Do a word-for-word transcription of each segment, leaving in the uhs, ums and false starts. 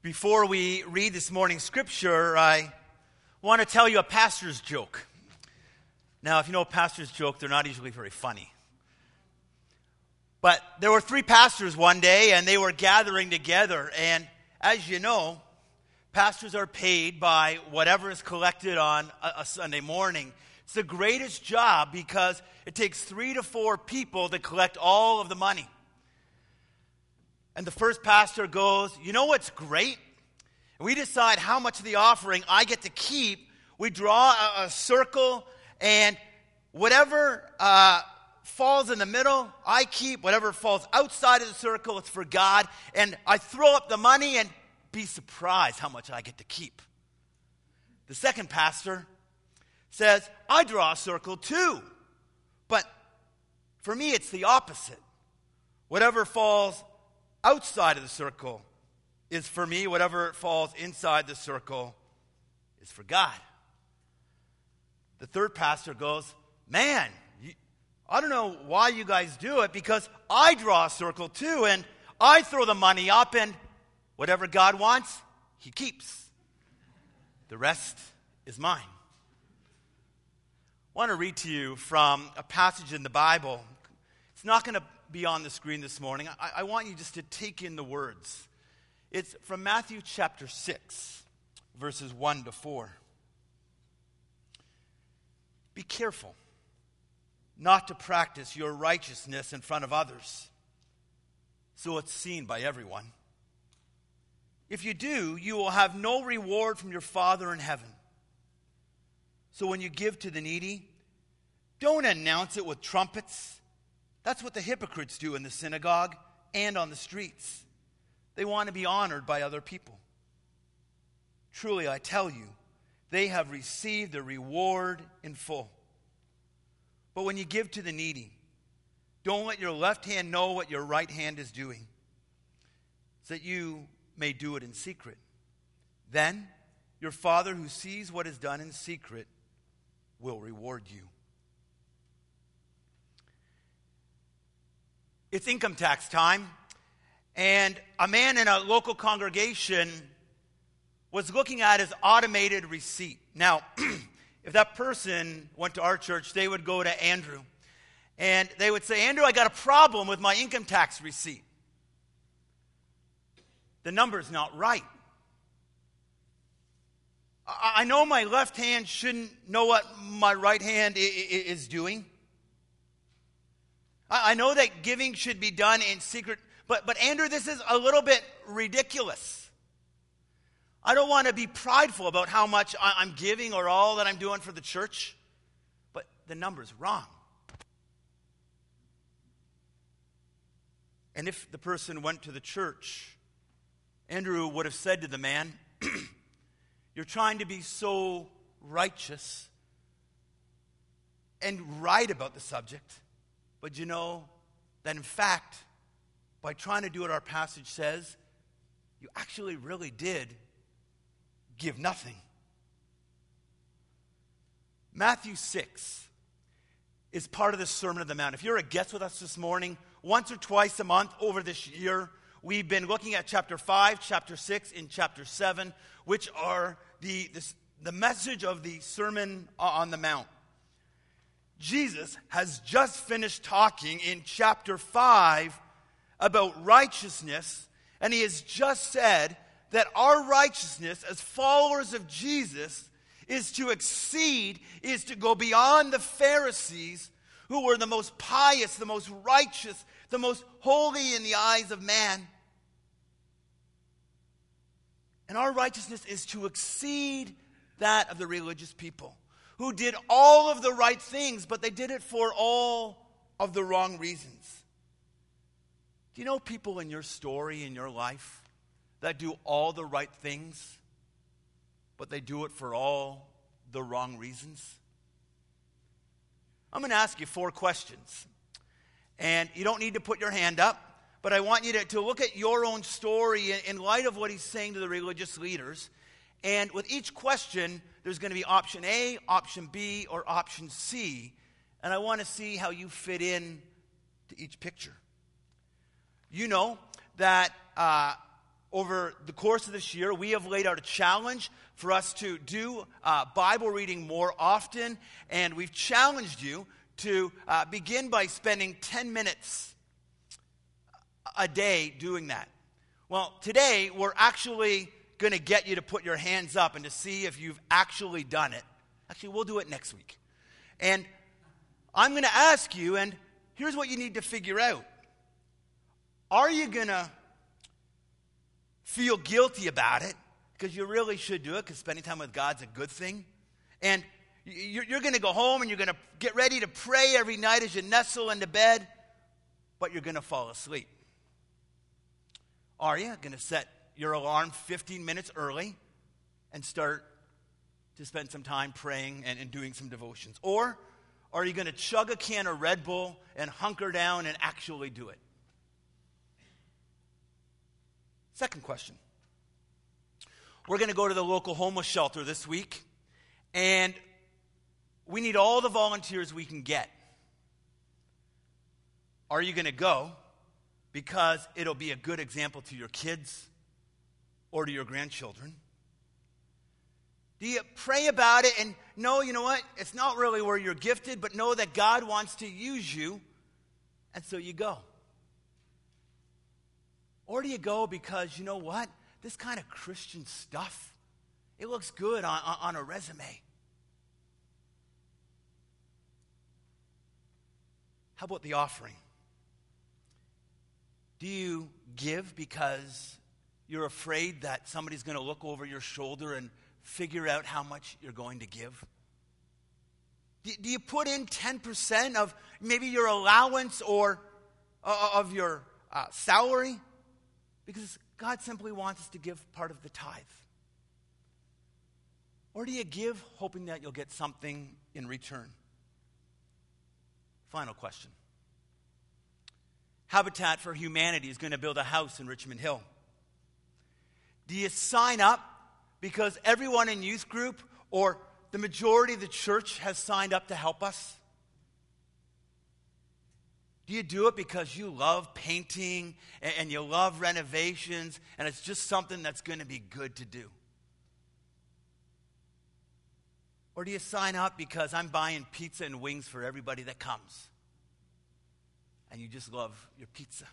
Before we read this morning's scripture, I want to tell you a pastor's joke. Now, if you know a pastor's joke, they're not usually very funny. But there were three pastors one day, and they were gathering together. And as you know, pastors are paid by whatever is collected on a, a Sunday morning. It's the greatest job because it takes three to four people to collect all of the money. And the first pastor goes, you know what's great? We decide how much of the offering I get to keep. We draw a, a circle, and whatever uh, falls in the middle, I keep. Whatever falls outside of the circle, it's for God. And I throw up the money and be surprised how much I get to keep. The second pastor says, I draw a circle too. But for me, it's the opposite. Whatever falls outside of the circle is for me. Whatever falls inside the circle is for God. The third pastor goes, man, you, I don't know why you guys do it, because I draw a circle too, and I throw the money up, and whatever God wants, he keeps. The rest is mine. I want to read to you from a passage in the Bible. It's not going to be on the screen this morning. I, I want you just to take in the words. It's from Matthew chapter six, verses one to four. Be careful not to practice your righteousness in front of others, so it's seen by everyone. If you do, you will have no reward from your Father in heaven. So when you give to the needy, don't announce it with trumpets. That's what the hypocrites do in the synagogue and on the streets. They want to be honored by other people. Truly, I tell you, they have received their reward in full. But when you give to the needy, don't let your left hand know what your right hand is doing, so that you may do it in secret. Then your Father who sees what is done in secret will reward you. It's income tax time, and a man in a local congregation was looking at his automated receipt. Now, if that person went to our church, they would go to Andrew, and they would say, Andrew, I got a problem with my income tax receipt. The number's not right. I know my left hand shouldn't know what my right hand is doing. I know that giving should be done in secret, but, but Andrew, this is a little bit ridiculous. I don't want to be prideful about how much I'm giving or all that I'm doing for the church, but the number's wrong. And if the person went to the church, Andrew would have said to the man, you're trying to be so righteous and right about the subject, but you know that in fact, by trying to do what our passage says, you actually really did give nothing. Matthew six is part of the Sermon on the Mount. If you're a guest with us this morning, once or twice a month over this year, we've been looking at chapter five, chapter six, and chapter seven, which are the, the, the message of the Sermon on the Mount. Jesus has just finished talking in chapter five about righteousness, and he has just said that our righteousness as followers of Jesus is to exceed, is to go beyond the Pharisees, who were the most pious, the most righteous, the most holy in the eyes of man. And our righteousness is to exceed that of the religious people, who did all of the right things, but they did it for all of the wrong reasons. Do you know people in your story, in your life, that do all the right things, but they do it for all the wrong reasons? I'm going to ask you four questions. And you don't need to put your hand up, but I want you to, to look at your own story in, in light of what he's saying to the religious leaders. And with each question, there's going to be option A, option B, or option C. And I want to see how you fit in to each picture. You know that uh, over the course of this year, we have laid out a challenge for us to do uh, Bible reading more often, and we've challenged you to uh, begin by spending ten minutes a day doing that. Well, today we're actually going to get you to put your hands up and to see if you've actually done it. Actually, we'll do it next week. And I'm going to ask you, and here's what you need to figure out. Are you going to feel guilty about it? Because you really should do it, because spending time with God's a good thing. And you're, you're going to go home and you're going to get ready to pray every night as you nestle into bed, but you're going to fall asleep. Are you going to set your alarm fifteen minutes early and start to spend some time praying and, and doing some devotions? Or are you going to chug a can of Red Bull and hunker down and actually do it? Second question. We're going to go to the local homeless shelter this week, and we need all the volunteers we can get. Are you going to go because it'll be a good example to your kids or to your grandchildren? Do you pray about it and know, you know what, it's not really where you're gifted, but know that God wants to use you, and so you go? Or do you go because, you know what, this kind of Christian stuff, it looks good on, on a resume? How about the offering? Do you give because you're afraid that somebody's going to look over your shoulder and figure out how much you're going to give? Do, do you put in ten percent of maybe your allowance or uh, of your uh, salary? Because God simply wants us to give part of the tithe. Or do you give hoping that you'll get something in return? Final question. Habitat for Humanity is going to build a house in Richmond Hill. Do you sign up because everyone in youth group or the majority of the church has signed up to help us? Do you do it because you love painting and, and you love renovations and it's just something that's going to be good to do? Or do you sign up because I'm buying pizza and wings for everybody that comes and you just love your pizza?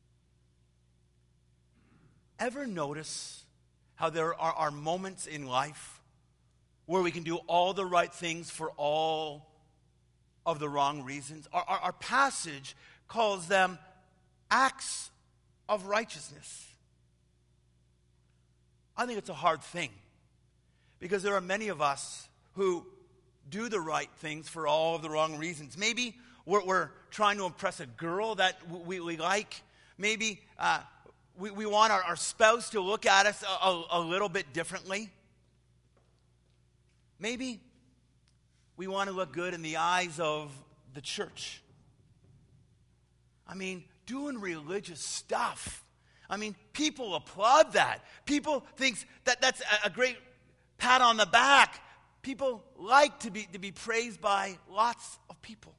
Ever notice how there are, are moments in life where we can do all the right things for all of the wrong reasons? Our, our, our passage calls them acts of righteousness. I think it's a hard thing because there are many of us who do the right things for all of the wrong reasons. Maybe we're, we're trying to impress a girl that we, we like. Maybe uh, we, we want our, our spouse to look at us a, a, a little bit differently. Maybe we want to look good in the eyes of the church. I mean, doing religious stuff. I mean, people applaud that. People think that that's a great pat on the back. People like to be, to be praised by lots of people.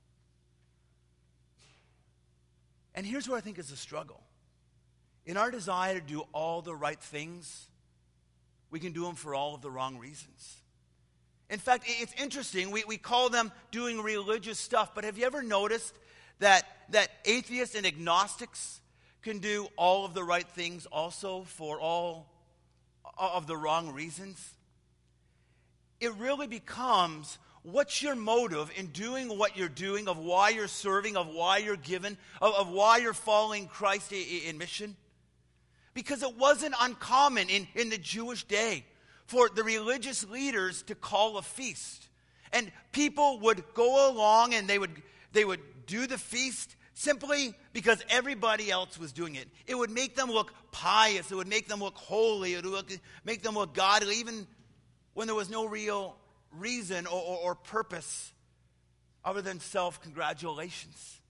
And here's where I think is the struggle. In our desire to do all the right things, we can do them for all of the wrong reasons. In fact, it's interesting. We, we call them doing religious stuff, but have you ever noticed that, that atheists and agnostics can do all of the right things also for all of the wrong reasons? It really becomes, what's your motive in doing what you're doing, of why you're serving, of why you're given, of, of why you're following Christ in, in mission? Because it wasn't uncommon in, in the Jewish day for the religious leaders to call a feast. And people would go along and they would they would do the feast simply because everybody else was doing it. It would make them look pious. It would make them look holy. It would look, make them look godly, even when there was no real reason or, or, or purpose other than self-congratulations.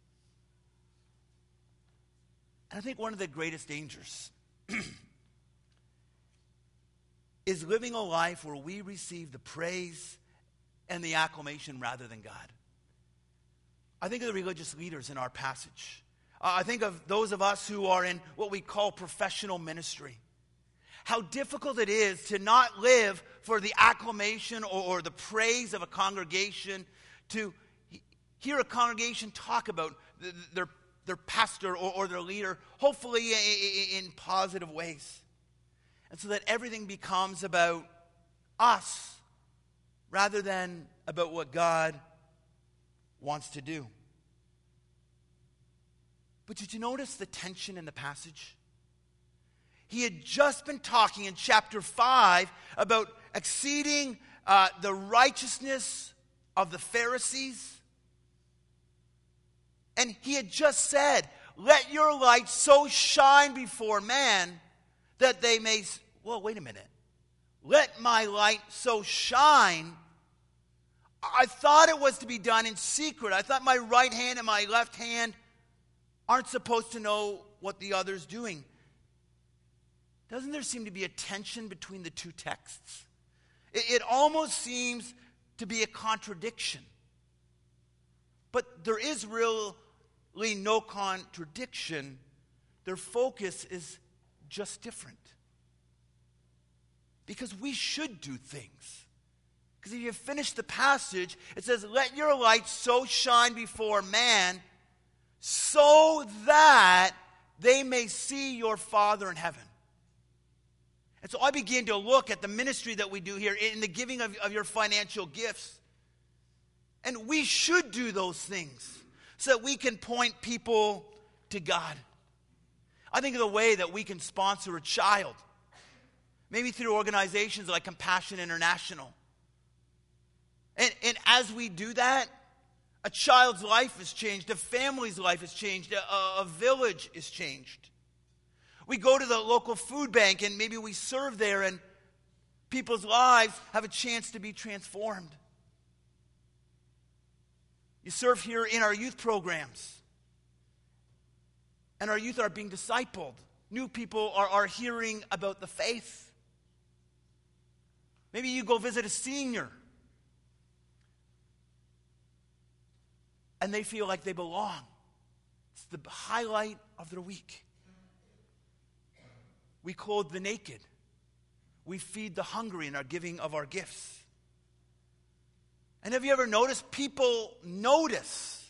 And I think one of the greatest dangers is living a life where we receive the praise and the acclamation rather than God. I think of the religious leaders in our passage. Uh, I think of those of us who are in what we call professional ministry. how difficult it is to not live for the acclamation or, or the praise of a congregation, to he- hear a congregation talk about th- their, their pastor or, or their leader, hopefully in, in positive ways. And so that everything becomes about us rather than about what God wants to do. But did you notice the tension in the passage? He had just been talking in chapter five about exceeding uh, the righteousness of the Pharisees. And he had just said, let your light so shine before man that they may... Well, wait a minute. Let my light so shine. I thought it was to be done in secret. I thought my right hand and my left hand aren't supposed to know what the other's doing. Doesn't there seem to be a tension between the two texts? It, it almost seems to be a contradiction. But there is really no contradiction. Their focus is just different. Because we should do things. Because if you finish the passage, it says, let your light so shine before man, so that they may see your Father in heaven. And so I began to look at the ministry that we do here in the giving of, of your financial gifts. And we should do those things so that we can point people to God. I think of the way that we can sponsor a child. Maybe through organizations like Compassion International. And, and as we do that, a child's life is changed, a family's life is changed, a, a village is changed. We go to the local food bank and maybe we serve there and people's lives have a chance to be transformed. You serve here in our youth programs. And our youth are being discipled. New people are, are hearing about the faith. Maybe you go visit a senior and they feel like they belong. It's the highlight of their week. We clothe the naked. We feed the hungry in our giving of our gifts. And have you ever noticed people notice?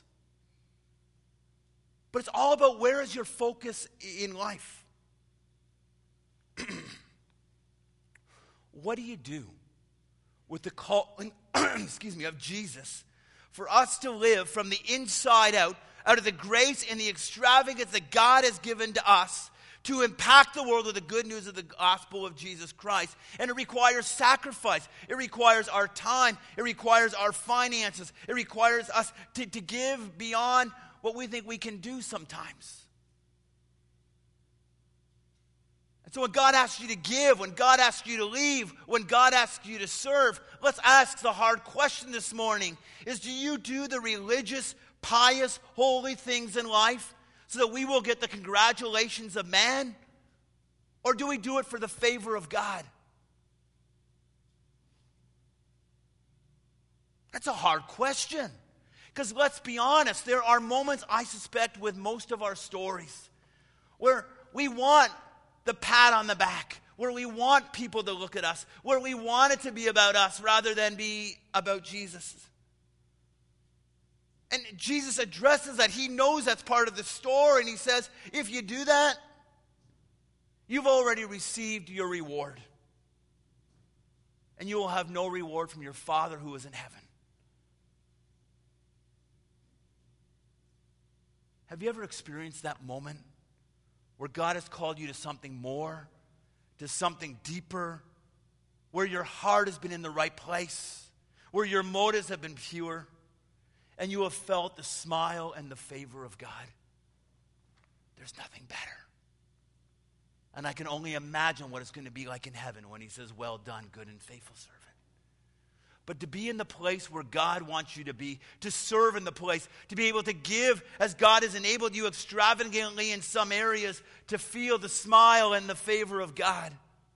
But it's all about where is your focus in life. What do you do with the calling, excuse me, of Jesus for us to live from the inside out, out of the grace and the extravagance that God has given to us to impact the world with the good news of the gospel of Jesus Christ? And it requires sacrifice. It requires our time. It requires our finances. It requires us to, to give beyond what we think we can do sometimes. And so when God asks you to give, when God asks you to leave, when God asks you to serve, let's ask the hard question this morning is, do you do the religious, pious, holy things in life so that we will get the congratulations of man? Or do we do it for the favor of God? That's a hard question. Because let's be honest, there are moments, I suspect, with most of our stories where we want the pat on the back, where we want people to look at us, where we want it to be about us rather than be about Jesus. And Jesus addresses that. He knows that's part of the story, and he says, if you do that, you've already received your reward. And you will have no reward from your Father who is in heaven. Have you ever experienced that moment where God has called you to something more, to something deeper, where your heart has been in the right place, where your motives have been pure, and you have felt the smile and the favor of God? There's nothing better. And I can only imagine what it's going to be like in heaven when he says, well done, good and faithful servant. But to be in the place where God wants you to be, to serve in the place, to be able to give as God has enabled you extravagantly in some areas, to feel the smile and the favor of God.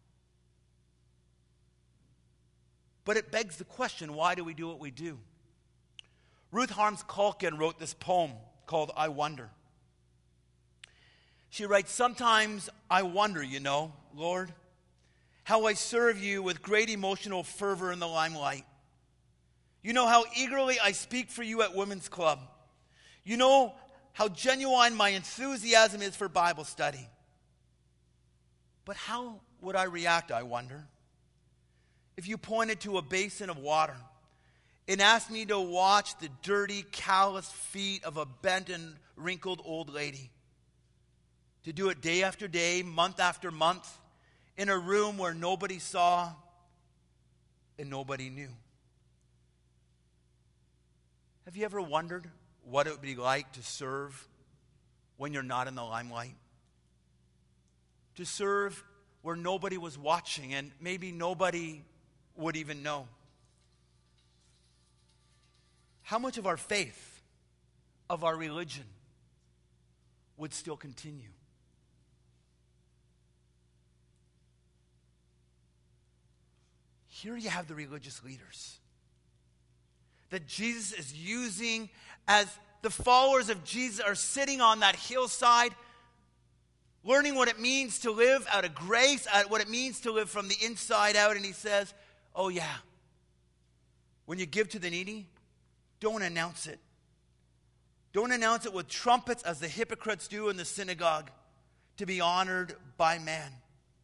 But it begs the question, why do we do what we do? Ruth Harms Calkin wrote this poem called I Wonder. She writes, sometimes I wonder, you know, Lord, how I serve you with great emotional fervor in the limelight. You know how eagerly I speak for you at Women's Club. You know how genuine my enthusiasm is for Bible study. But how would I react, I wonder, if you pointed to a basin of water and asked me to watch the dirty, callous feet of a bent and wrinkled old lady, to do it day after day, month after month, in a room where nobody saw and nobody knew? Have you ever wondered what it would be like to serve when you're not in the limelight? To serve where nobody was watching and maybe nobody would even know. How much of our faith, of our religion, would still continue? Here you have the religious leaders that Jesus is using as the followers of Jesus are sitting on that hillside, learning what it means to live out of grace, what it means to live from the inside out. And he says, oh yeah, when you give to the needy, don't announce it. Don't announce it with trumpets as the hypocrites do in the synagogue to be honored by man.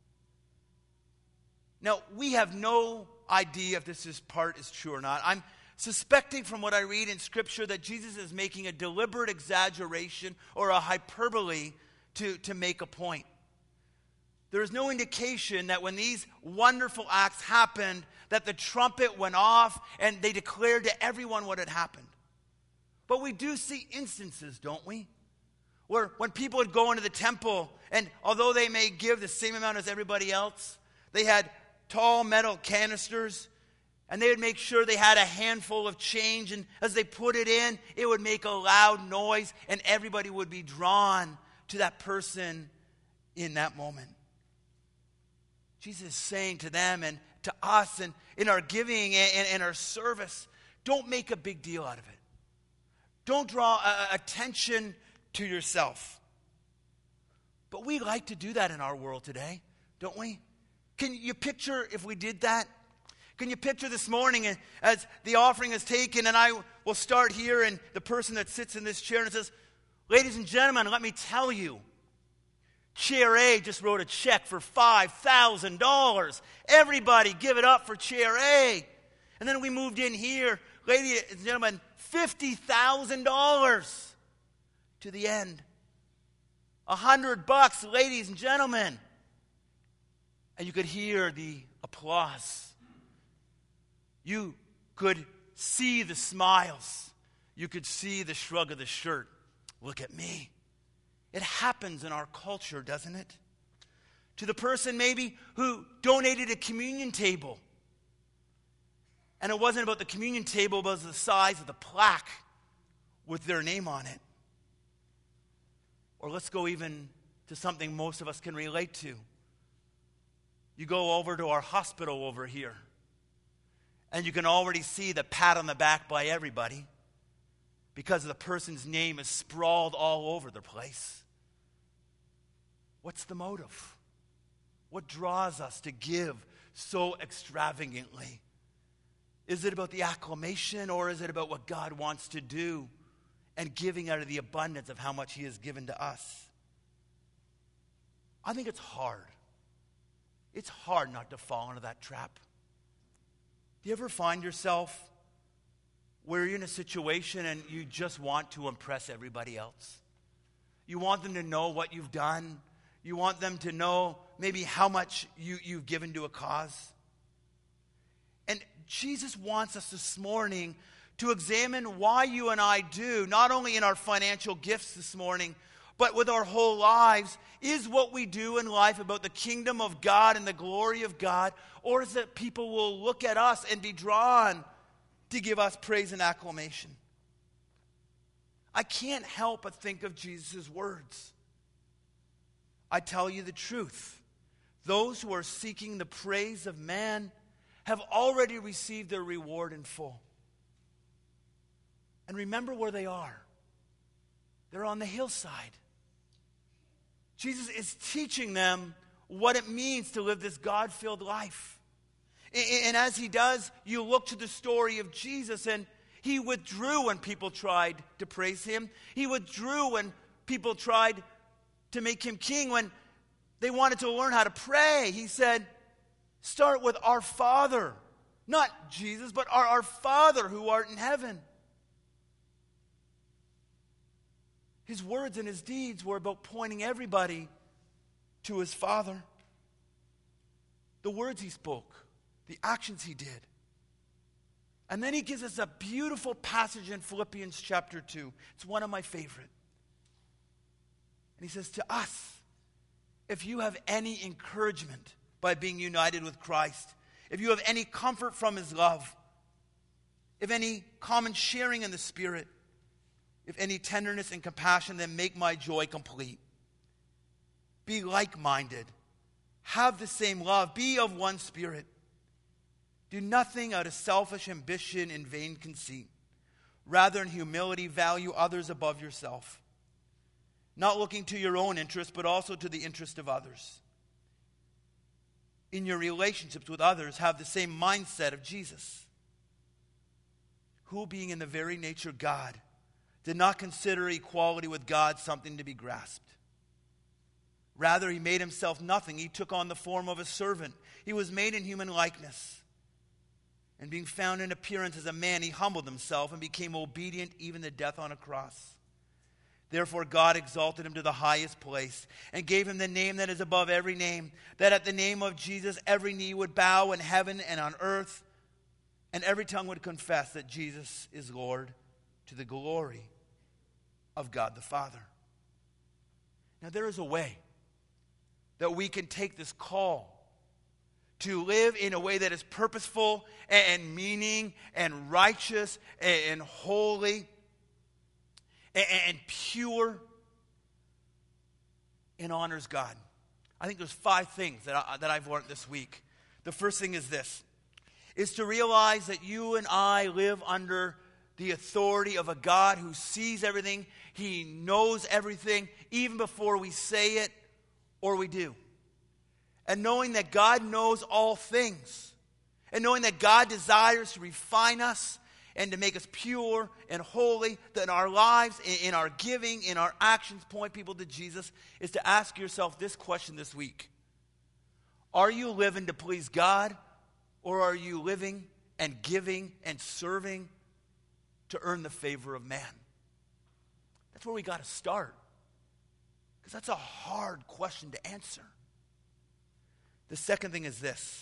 Now, we have no idea if this is part is true or not. I'm suspecting from what I read in Scripture that Jesus is making a deliberate exaggeration or a hyperbole to, to make a point. There is no indication that when these wonderful acts happened, that the trumpet went off and they declared to everyone what had happened. But we do see instances, don't we? Where when people would go into the temple, and although they may give the same amount as everybody else, they had tall metal canisters, and they would make sure they had a handful of change, and as they put it in, it would make a loud noise, and everybody would be drawn to that person in that moment. Jesus is saying to them and to us, and in our giving and, and our service, don't make a big deal out of it. Don't draw uh, attention to yourself. But we like to do that in our world today, don't we? Can you picture if we did that? Can you picture this morning as the offering is taken, and I will start here, and the person that sits in this chair and says, ladies and gentlemen, let me tell you, Chair A just wrote a check for five thousand dollars. Everybody give it up for Chair A. And then we moved in here, ladies and gentlemen, fifty thousand dollars to the end. A hundred bucks, ladies and gentlemen. And you could hear the applause. You could see the smiles. You could see the shrug of the shirt. Look at me. It happens in our culture, doesn't it? To the person maybe who donated a communion table. And it wasn't about the communion table, but it was the size of the plaque with their name on it. Or let's go even to something most of us can relate to. You go over to our hospital over here, and you can already see the pat on the back by everybody because the person's name is sprawled all over the place. What's the motive? What draws us to give so extravagantly? Is it about the acclamation, or is it about what God wants to do and giving out of the abundance of how much He has given to us? I think it's hard. It's hard not to fall into that trap. Do you ever find yourself where you're in a situation and you just want to impress everybody else? You want them to know what you've done. You want them to know maybe how much you, you've given to a cause. And Jesus wants us this morning to examine why you and I do, not only in our financial gifts this morning, but with our whole lives. Is what we do in life about the kingdom of God and the glory of God, or is it people will look at us and be drawn to give us praise and acclamation? I can't help but think of Jesus' words. I tell you the truth. Those who are seeking the praise of man have already received their reward in full. And remember where they are. They're on the hillside. Jesus is teaching them what it means to live this God-filled life. And as he does, you look to the story of Jesus, and he withdrew when people tried to praise him. He withdrew when people tried to make him king. When they wanted to learn how to pray, he said, start with our Father. Not Jesus, but our, our Father who art in heaven. His words and his deeds were about pointing everybody to his Father. The words he spoke, the actions he did. And then he gives us a beautiful passage in Philippians chapter two. It's one of my favorite. And he says to us, if you have any encouragement by being united with Christ, if you have any comfort from his love, if any common sharing in the Spirit, if any tenderness and compassion, then make my joy complete. Be like-minded. Have the same love. Be of one spirit. Do nothing out of selfish ambition and vain conceit. Rather, in humility, value others above yourself. Not looking to your own interest, but also to the interest of others. In your relationships with others, have the same mindset of Jesus, who, being in the very nature God, did not consider equality with God something to be grasped. Rather, he made himself nothing. He took on the form of a servant. He was made in human likeness. And being found in appearance as a man, he humbled himself and became obedient even to death on a cross. Therefore God exalted him to the highest place and gave him the name that is above every name, that at the name of Jesus every knee would bow in heaven and on earth, and every tongue would confess that Jesus is Lord, to the glory of God the Father. Now there is a way that we can take this call to live in a way that is purposeful and meaning and righteous and holy and pure and honors God. I think there's five things that, I, that I've learned this week. The first thing is this, is to realize that you and I live under the authority of a God who sees everything. He knows everything, even before we say it or we do. And knowing that God knows all things, and knowing that God desires to refine us and to make us pure and holy, that in our lives, in our giving, in our actions, point people to Jesus, is to ask yourself this question this week. Are you living to please God, or are you living and giving and serving to earn the favor of man? That's where we got to start, because that's a hard question to answer. The second thing is this.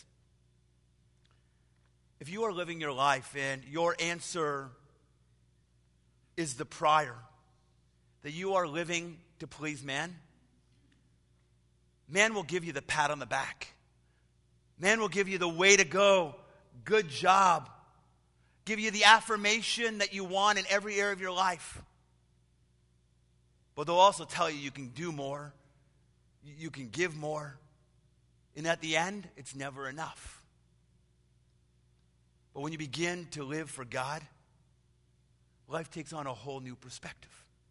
If you are living your life and your answer is the prior, that you are living to please man, man will give you the pat on the back. Man will give you the way to go, good job, give you the affirmation that you want in every area of your life. But they'll also tell you you can do more, you can give more, and at the end, it's never enough. But when you begin to live for God, life takes on a whole new perspective.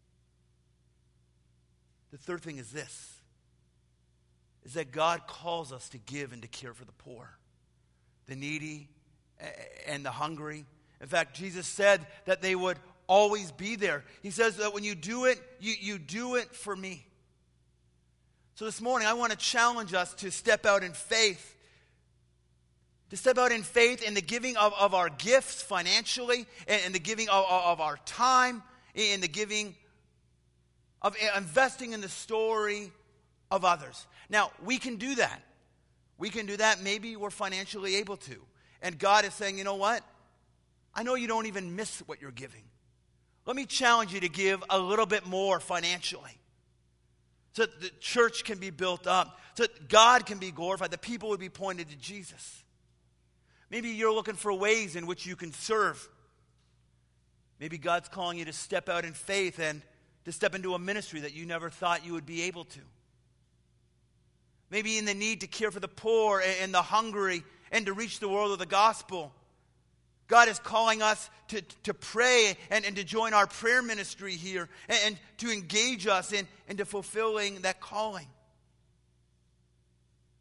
The third thing is this, is that God calls us to give and to care for the poor, the needy, and the hungry. In fact, Jesus said that they would always be there. He says that when you do it, you, you do it for me. So this morning, I want to challenge us to step out in faith. To step out in faith in the giving of, of our gifts financially, and, and the giving of, of our time, in the giving of investing in the story of others. Now, we can do that. We can do that. Maybe we're financially able to. And God is saying, you know what? I know you don't even miss what you're giving. Let me challenge you to give a little bit more financially, so that the church can be built up, so that God can be glorified, that people would be pointed to Jesus. Maybe you're looking for ways in which you can serve. Maybe God's calling you to step out in faith and to step into a ministry that you never thought you would be able to. Maybe in the need to care for the poor and the hungry and to reach the world with the gospel. God is calling us to, to pray and, and to join our prayer ministry here and, and to engage us in into fulfilling that calling.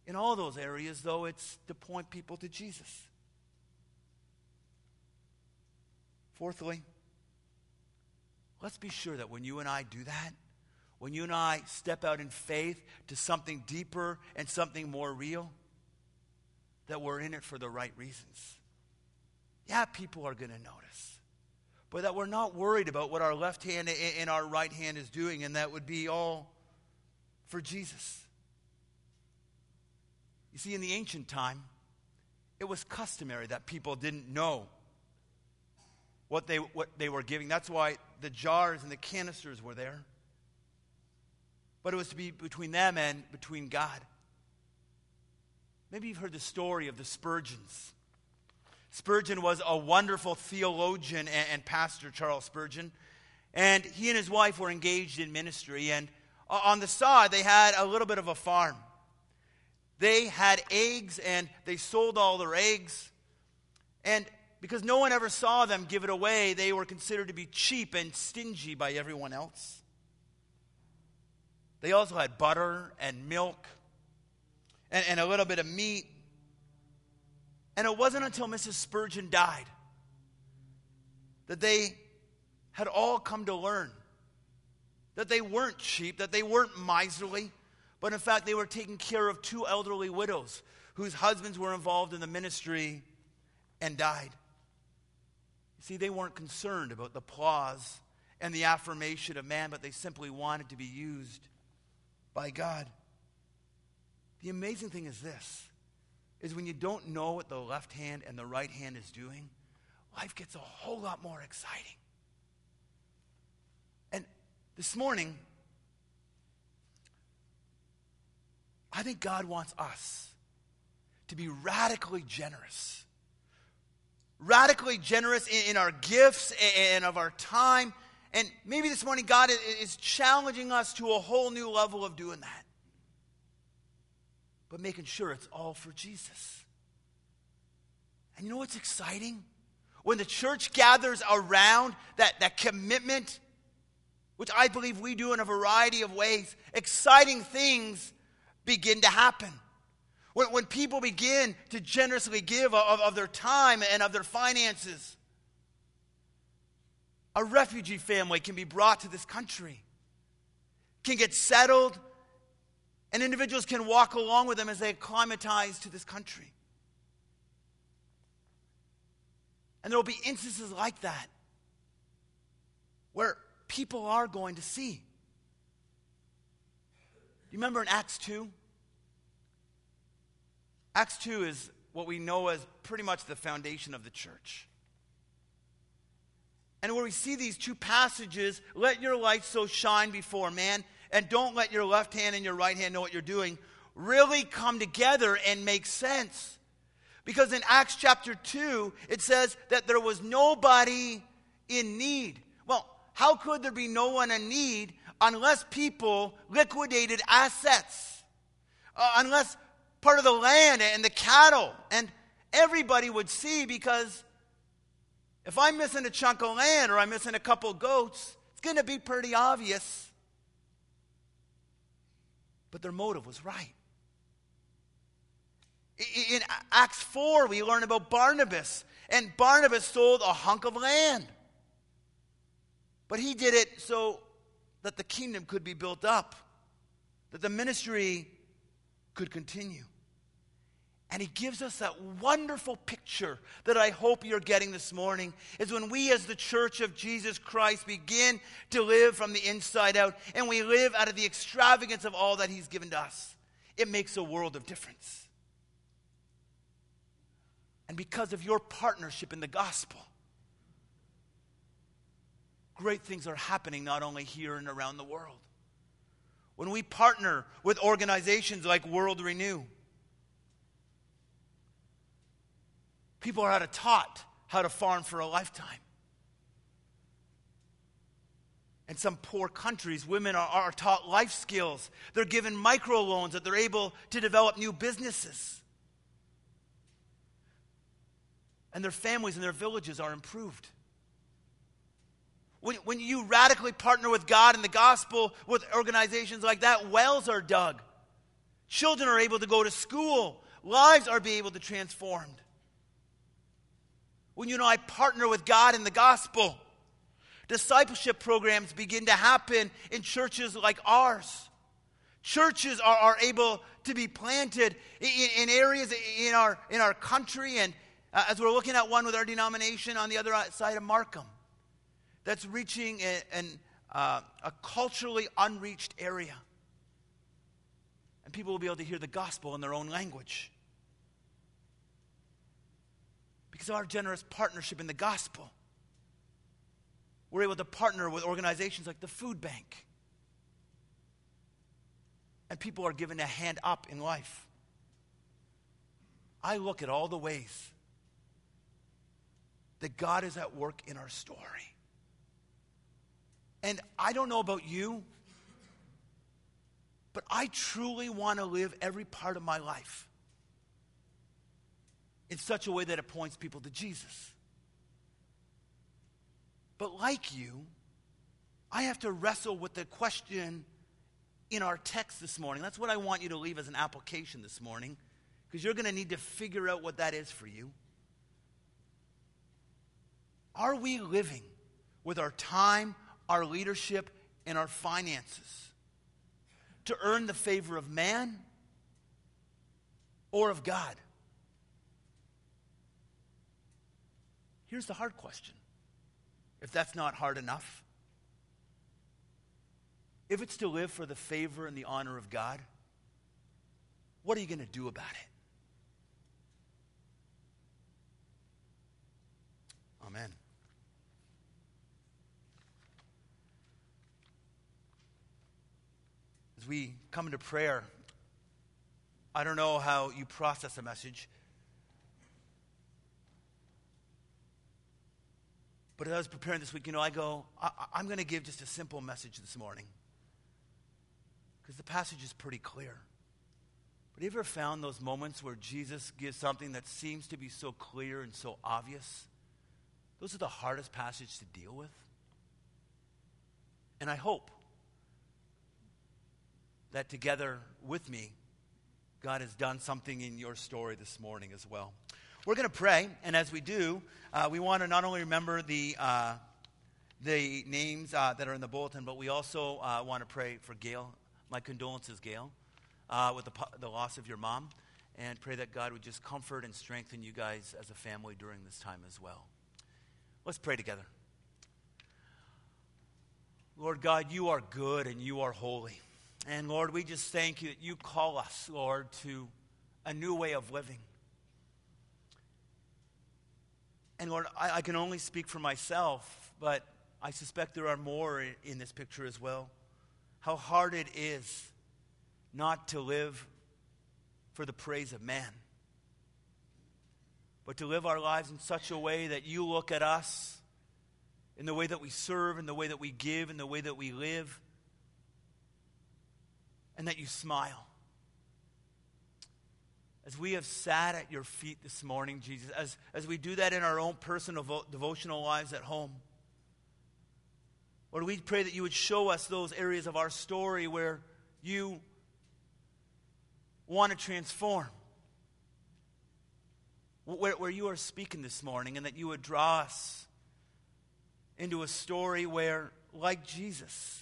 In all those areas, though, it's to point people to Jesus. Fourthly, let's be sure that when you and I do that, when you and I step out in faith to something deeper and something more real, that we're in it for the right reasons. Yeah, people are going to notice. But that we're not worried about what our left hand and our right hand is doing, and that would be all for Jesus. You see, in the ancient time, it was customary that people didn't know what they, what they were giving. That's why the jars and the canisters were there. But it was to be between them and between God. Maybe you've heard the story of the Spurgeons. Spurgeon was a wonderful theologian and, and pastor, Charles Spurgeon. And he and his wife were engaged in ministry. And on the side, they had a little bit of a farm. They had eggs, and they sold all their eggs. And because no one ever saw them give it away, they were considered to be cheap and stingy by everyone else. They also had butter and milk and, and a little bit of meat. And it wasn't until Missus Spurgeon died that they had all come to learn that they weren't cheap, that they weren't miserly, but in fact they were taking care of two elderly widows whose husbands were involved in the ministry and died. You see, they weren't concerned about the applause and the affirmation of man, but they simply wanted to be used by God. The amazing thing is this, is when you don't know what the left hand and the right hand is doing, life gets a whole lot more exciting. And this morning, I think God wants us to be radically generous. Radically generous in, in our gifts and of our time. And maybe this morning God is challenging us to a whole new level of doing that. But making sure it's all for Jesus. And you know what's exciting? When the church gathers around that, that commitment, which I believe we do in a variety of ways, exciting things begin to happen. When, when people begin to generously give of, of their time and of their finances, a refugee family can be brought to this country, can get settled, and individuals can walk along with them as they acclimatize to this country. And there will be instances like that where people are going to see. Do you remember in Acts two? Acts two is what we know as pretty much the foundation of the church. And where we see these two passages, let your light so shine before man, and don't let your left hand and your right hand know what you're doing, really come together and make sense. Because in Acts chapter two, it says that there was nobody in need. Well, how could there be no one in need unless people liquidated assets? Uh, unless part of the land and the cattle, and everybody would see, because if I'm missing a chunk of land or I'm missing a couple goats, it's going to be pretty obvious. But their motive was right. In Acts four, we learn about Barnabas. And Barnabas sold a hunk of land. But he did it so that the kingdom could be built up, that the ministry could continue. And he gives us that wonderful picture that I hope you're getting this morning, is when we as the church of Jesus Christ begin to live from the inside out, and we live out of the extravagance of all that he's given to us. It makes a world of difference. And because of your partnership in the gospel, great things are happening not only here and around the world. When we partner with organizations like World Renew, people are taught how to farm for a lifetime. In some poor countries, women are, are taught life skills. They're given microloans that they're able to develop new businesses. And their families and their villages are improved. When, when you radically partner with God in the gospel with organizations like that, wells are dug Children are able to go to school. Lives are being able to transformed. When you know I partner with God in the gospel, discipleship programs begin to happen in churches like ours. Churches are, are able to be planted in, in areas in our, in our country, and uh, as we're looking at one with our denomination on the other side of Markham, that's reaching a, an, uh, a culturally unreached area. And people will be able to hear the gospel in their own language. Because of our generous partnership in the gospel, we're able to partner with organizations like the Food Bank. And people are given a hand up in life. I look at all the ways that God is at work in our story. And I don't know about you, but I truly want to live every part of my life in such a way that it points people to Jesus. But like you, I have to wrestle with the question in our text this morning. That's what I want you to leave as an application this morning, because you're going to need to figure out what that is for you. Are we living with our time, our leadership, and our finances to earn the favor of man or of God? Here's the hard question. If that's not hard enough, if it's to live for the favor and the honor of God, what are you going to do about it? Amen. As we come into prayer, I don't know how you process a message, but as I was preparing this week, you know, I go, I, I'm going to give just a simple message this morning, because the passage is pretty clear. But have you ever found those moments where Jesus gives something that seems to be so clear and so obvious? Those are the hardest passages to deal with. And I hope that together with me, God has done something in your story this morning as well. We're going to pray, and as we do, uh, we want to not only remember the uh, the names uh, that are in the bulletin, but we also uh, want to pray for Gail. My condolences, Gail, uh, with the, the loss of your mom, and pray that God would just comfort and strengthen you guys as a family during this time as well. Let's pray together. Lord God, you are good and you are holy. And Lord, we just thank you that you call us, Lord, to a new way of living. And Lord, I, I can only speak for myself, but I suspect there are more in, in this picture as well. How hard it is not to live for the praise of man, but to live our lives in such a way that you look at us in the way that we serve, in the way that we give, in the way that we live, and that you smile. As we have sat at your feet this morning, Jesus, as, as we do that in our own personal vo- devotional lives at home, Lord, we pray that you would show us those areas of our story where you want to transform, where, where you are speaking this morning, and that you would draw us into a story where, like Jesus,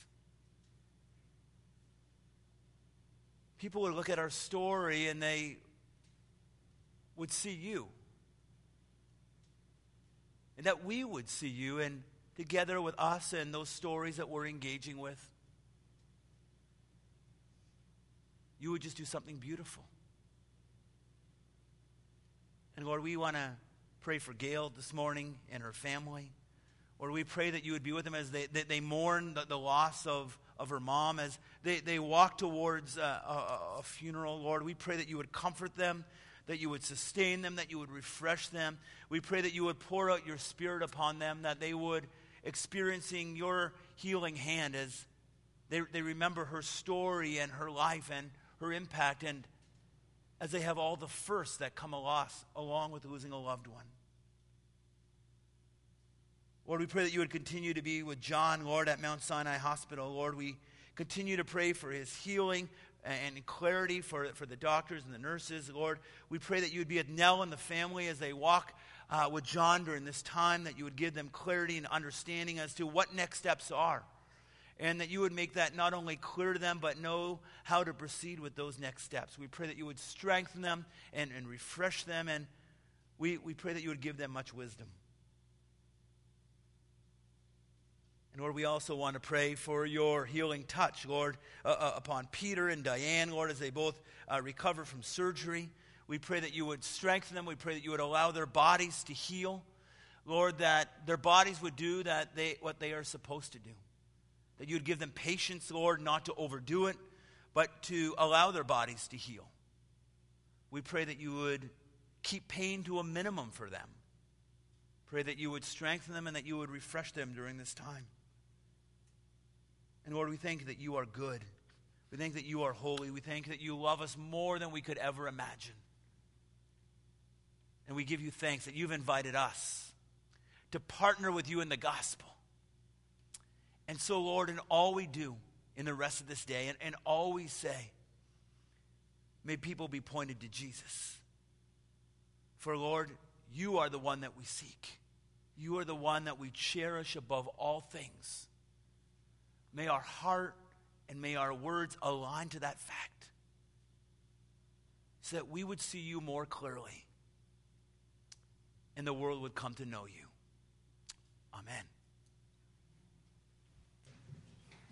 people would look at our story and they would see you. And that we would see you, and together with us and those stories that we're engaging with, you would just do something beautiful. And Lord, we want to pray for Gail this morning and her family. Lord, we pray that you would be with them as they, they, they mourn the, the loss of, of her mom, as they, they walk towards a, a, a funeral. Lord, we pray that you would comfort them, that you would sustain them, that you would refresh them. We pray that you would pour out your Spirit upon them, that they would experiencing your healing hand as they, they remember her story and her life and her impact, and as they have all the firsts that come a loss along with losing a loved one. Lord, we pray that you would continue to be with John, Lord, at Mount Sinai Hospital. Lord, we continue to pray for his healing and clarity for, for the doctors and the nurses, Lord. We pray that you would be with Nell and the family as they walk uh, with John during this time, that you would give them clarity and understanding as to what next steps are, and that you would make that not only clear to them, but know how to proceed with those next steps. We pray that you would strengthen them and, and refresh them, and we, we pray that you would give them much wisdom. And Lord, we also want to pray for your healing touch, Lord, uh, uh, upon Peter and Diane, Lord, as they both uh, recover from surgery. We pray that you would strengthen them. We pray that you would allow their bodies to heal. Lord, that their bodies would do that they what they are supposed to do. That you would give them patience, Lord, not to overdo it, but to allow their bodies to heal. We pray that you would keep pain to a minimum for them. Pray that you would strengthen them and that you would refresh them during this time. And Lord, we thank that you are good. We thank that you are holy. We thank that you love us more than we could ever imagine. And we give you thanks that you've invited us to partner with you in the gospel. And so, Lord, in all we do in the rest of this day, and, and all we say, may people be pointed to Jesus. For, Lord, you are the one that we seek. You are the one that we cherish above all things. May our heart and may our words align to that fact, so that we would see you more clearly and the world would come to know you. Amen.